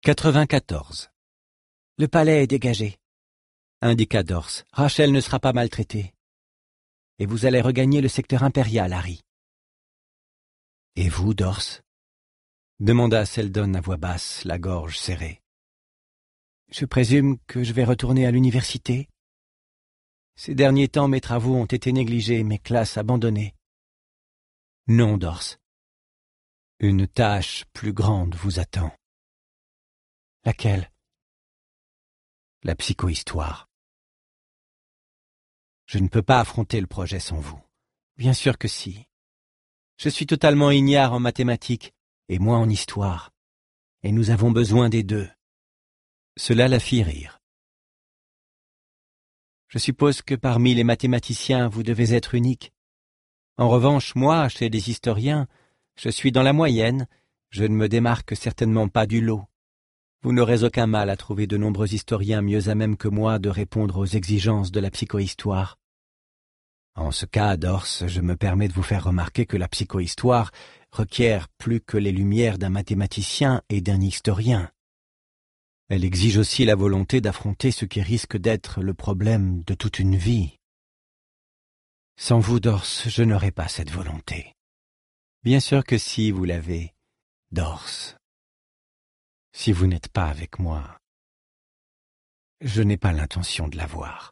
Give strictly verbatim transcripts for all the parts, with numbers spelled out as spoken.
quatre-vingt-quatorze. Le palais est dégagé, Indiqua Dors. Rachel ne sera pas maltraitée. Et vous allez regagner le secteur impérial, Harry. Et vous, Dors? Demanda Seldon à voix basse, la gorge serrée. Je présume que je vais retourner à l'université. Ces derniers temps, mes travaux ont été négligés, mes classes abandonnées. Non, Dors. Une tâche plus grande vous attend. Laquelle? La psychohistoire. Je ne peux pas affronter le projet sans vous. Bien sûr que si. Je suis totalement ignare en mathématiques, et moi en histoire. Et nous avons besoin des deux. Cela la fit rire. Je suppose que parmi les mathématiciens, vous devez être unique. En revanche, moi, chez les historiens, je suis dans la moyenne, je ne me démarque certainement pas du lot. Vous n'aurez aucun mal à trouver de nombreux historiens mieux à même que moi de répondre aux exigences de la psychohistoire. En ce cas, Dors, je me permets de vous faire remarquer que la psychohistoire requiert plus que les lumières d'un mathématicien et d'un historien. Elle exige aussi la volonté d'affronter ce qui risque d'être le problème de toute une vie. Sans vous, Dors, je n'aurais pas cette volonté. Bien sûr que si, vous l'avez, Dors. Si vous n'êtes pas avec moi, je n'ai pas l'intention de l'avoir.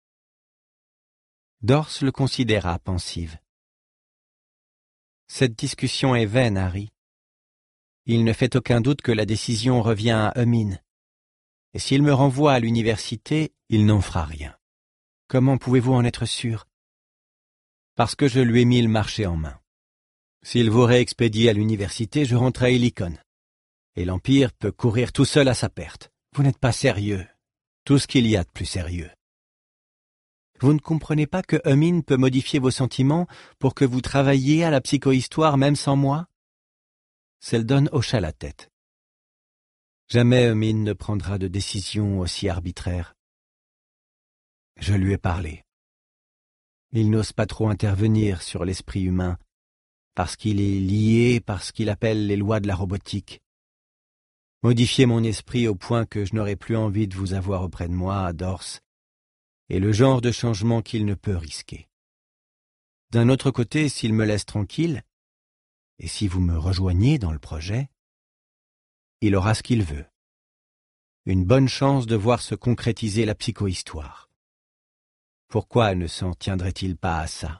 Dors le considéra pensive. Cette discussion est vaine, Harry. Il ne fait aucun doute que la décision revient à Eumine. Et s'il me renvoie à l'université, il n'en fera rien. Comment pouvez-vous en être sûr? Parce que je lui ai mis le marché en main. S'il vous réexpédie à l'université, je rentre à Helicon. Et l'Empire peut courir tout seul à sa perte. Vous n'êtes pas sérieux. Tout ce qu'il y a de plus sérieux. Vous ne comprenez pas que Eumine peut modifier vos sentiments pour que vous travailliez à la psychohistoire même sans moi? Seldon hocha la tête. Jamais Eumine ne prendra de décision aussi arbitraire. Je lui ai parlé. Il n'ose pas trop intervenir sur l'esprit humain, parce qu'il est lié par ce qu'il appelle les lois de la robotique. Modifier mon esprit au point que je n'aurai plus envie de vous avoir auprès de moi, Dors, est le genre de changement qu'il ne peut risquer. D'un autre côté, s'il me laisse tranquille, et si vous me rejoignez dans le projet, il aura ce qu'il veut. Une bonne chance de voir se concrétiser la psychohistoire. Pourquoi ne s'en tiendrait-il pas à ça?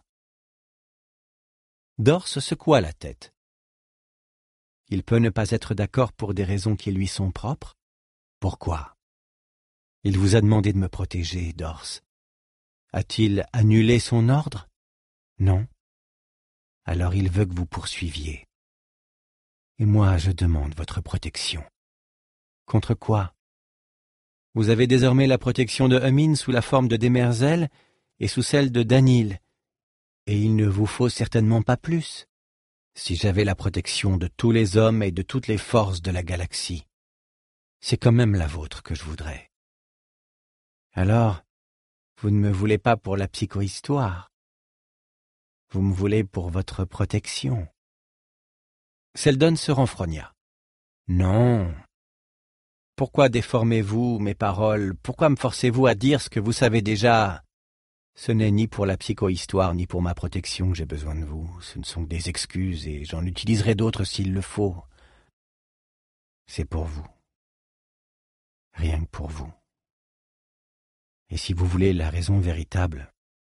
Dors secoua la tête. Il peut ne pas être d'accord pour des raisons qui lui sont propres? Pourquoi? Il vous a demandé de me protéger, Dors. A-t-il annulé son ordre? Non. Alors il veut que vous poursuiviez. Et moi, je demande votre protection. Contre quoi? Vous avez désormais la protection de Eumine sous la forme de Demerzel et sous celle de Danil, et il ne vous faut certainement pas plus. Si j'avais la protection de tous les hommes et de toutes les forces de la galaxie, c'est quand même la vôtre que je voudrais. Alors, vous ne me voulez pas pour la psychohistoire. Vous me voulez pour votre protection. Seldon se renfrogna. Non. Pourquoi déformez-vous mes paroles? Pourquoi me forcez-vous à dire ce que vous savez déjà? Ce n'est ni pour la psychohistoire ni pour ma protection que j'ai besoin de vous. Ce ne sont que des excuses et j'en utiliserai d'autres s'il le faut. C'est pour vous. Rien que pour vous. Et si vous voulez la raison véritable,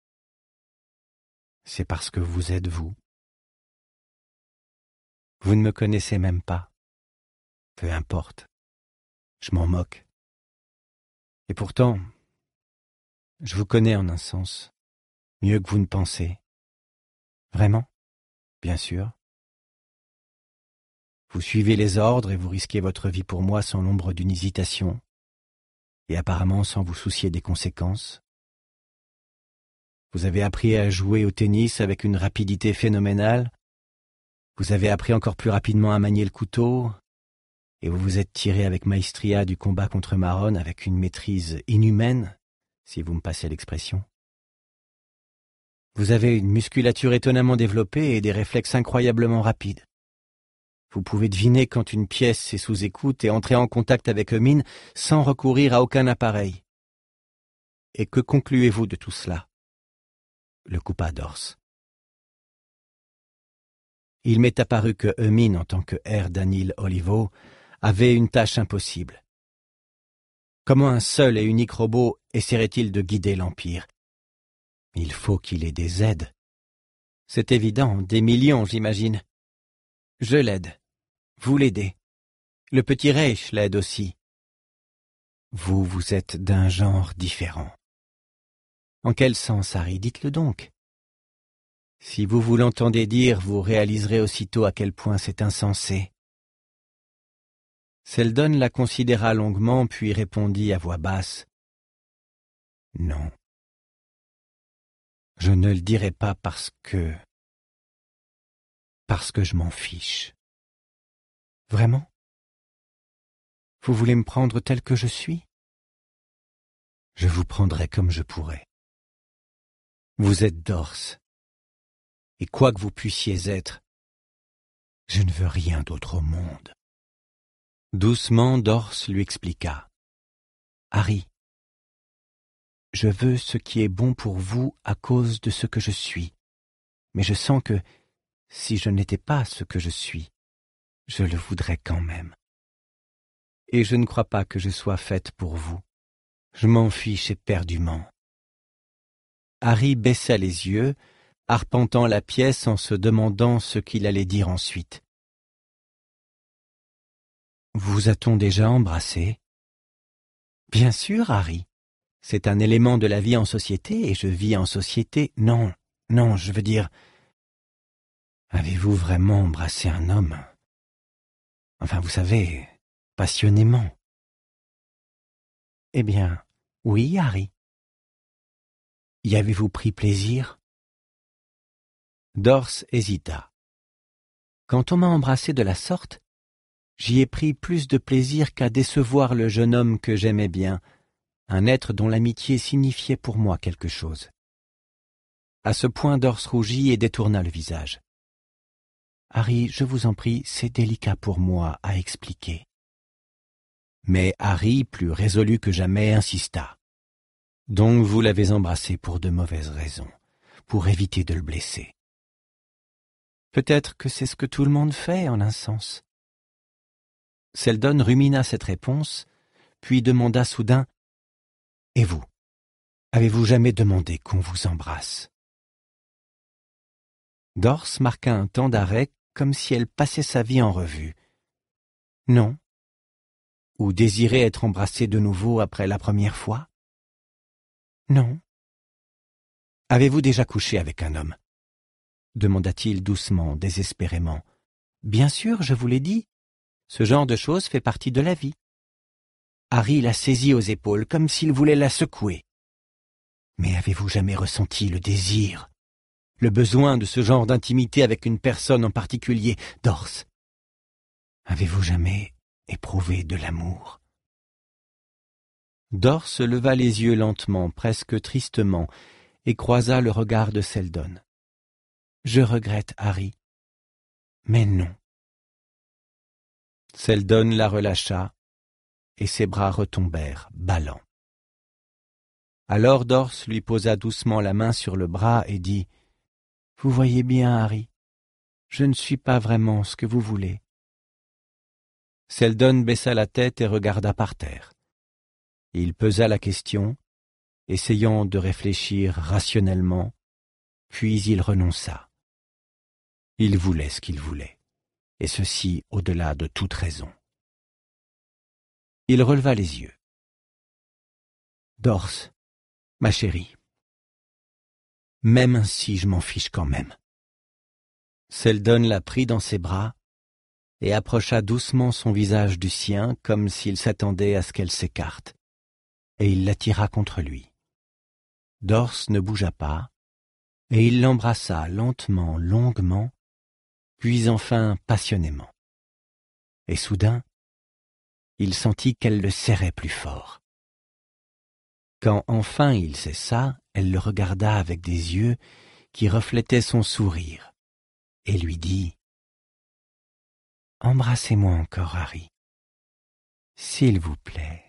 c'est parce que vous êtes vous. Vous ne me connaissez même pas. Peu importe. Je m'en moque. Et pourtant, je vous connais en un sens, mieux que vous ne pensez. Vraiment? Bien sûr. Vous suivez les ordres et vous risquez votre vie pour moi sans l'ombre d'une hésitation, et apparemment sans vous soucier des conséquences. Vous avez appris à jouer au tennis avec une rapidité phénoménale. Vous avez appris encore plus rapidement à manier le couteau, et vous vous êtes tiré avec maestria du combat contre Maron avec une maîtrise inhumaine, si vous me passez l'expression. Vous avez une musculature étonnamment développée et des réflexes incroyablement rapides. Vous pouvez deviner quand une pièce est sous écoute et entrer en contact avec Eumine sans recourir à aucun appareil. Et que concluez-vous de tout cela? Le coupa Dors. Il m'est apparu que Eumine, en tant que Herr Danil Olivo, avait une tâche impossible. Comment un seul et unique robot essaierait-il de guider l'Empire? Il faut qu'il ait des aides. C'est évident, des millions, j'imagine. Je l'aide. Vous l'aidez. Le petit Reich l'aide aussi. Vous, vous êtes d'un genre différent. En quel sens, Harry? Dites-le donc. Si vous vous l'entendez dire, vous réaliserez aussitôt à quel point c'est insensé. Seldon la considéra longuement, puis répondit à voix basse. Non. Je ne le dirai pas parce que... parce que je m'en fiche. Vraiment? Vous voulez me prendre tel que je suis? Je vous prendrai comme je pourrai. Vous êtes Dors. Et quoi que vous puissiez être, je ne veux rien d'autre au monde. Doucement, Dors lui expliqua. Harry, je veux ce qui est bon pour vous à cause de ce que je suis. Mais je sens que, si je n'étais pas ce que je suis, je le voudrais quand même. Et je ne crois pas que je sois faite pour vous. Je m'en fiche éperdument. Harry baissa les yeux, arpentant la pièce en se demandant ce qu'il allait dire ensuite. Vous a-t-on déjà embrassé? Bien sûr, Harry. C'est un élément de la vie en société et je vis en société. Non, non, je veux dire... Avez-vous vraiment embrassé un homme? Enfin, vous savez, passionnément. Eh bien, oui, Harry. Y avez-vous pris plaisir? Dors hésita. Quand on m'a embrassé de la sorte, j'y ai pris plus de plaisir qu'à décevoir le jeune homme que j'aimais bien, un être dont l'amitié signifiait pour moi quelque chose. À ce point, Dors rougit et détourna le visage. Harry, je vous en prie, c'est délicat pour moi à expliquer. Mais Harry, plus résolu que jamais, insista. Donc vous l'avez embrassé pour de mauvaises raisons, pour éviter de le blesser. Peut-être que c'est ce que tout le monde fait, en un sens. Seldon rumina cette réponse, puis demanda soudain « Et vous, avez-vous jamais demandé qu'on vous embrasse ?» Dors marqua un temps d'arrêt comme si elle passait sa vie en revue. « Non. » Ou désirait être embrassée de nouveau après la première fois? « Non. » « Avez-vous déjà couché avec un homme ?» demanda-t-il doucement, désespérément. « Bien sûr, je vous l'ai dit. Ce genre de choses fait partie de la vie. » Harry la saisit aux épaules comme s'il voulait la secouer. « Mais avez-vous jamais ressenti le désir, le besoin de ce genre d'intimité avec une personne en particulier, Dors? Avez-vous jamais éprouvé de l'amour ?» Dors leva les yeux lentement, presque tristement, et croisa le regard de Seldon. « Je regrette, Harry. Mais non. » Seldon la relâcha, et ses bras retombèrent, ballants. Alors Dors lui posa doucement la main sur le bras et dit « Vous voyez bien, Harry, je ne suis pas vraiment ce que vous voulez. » Seldon baissa la tête et regarda par terre. Il pesa la question, essayant de réfléchir rationnellement, puis il renonça. Il voulait ce qu'il voulait, et ceci au-delà de toute raison. Il releva les yeux. « Dors, ma chérie, même ainsi je m'en fiche quand même. » Seldon la prit dans ses bras et approcha doucement son visage du sien comme s'il s'attendait à ce qu'elle s'écarte, et il l'attira contre lui. Dors ne bougea pas, et il l'embrassa lentement, longuement, puis enfin passionnément. Et soudain, il sentit qu'elle le serrait plus fort. Quand enfin il cessa, elle le regarda avec des yeux qui reflétaient son sourire, et lui dit Embrassez-moi encore, Harry. S'il vous plaît.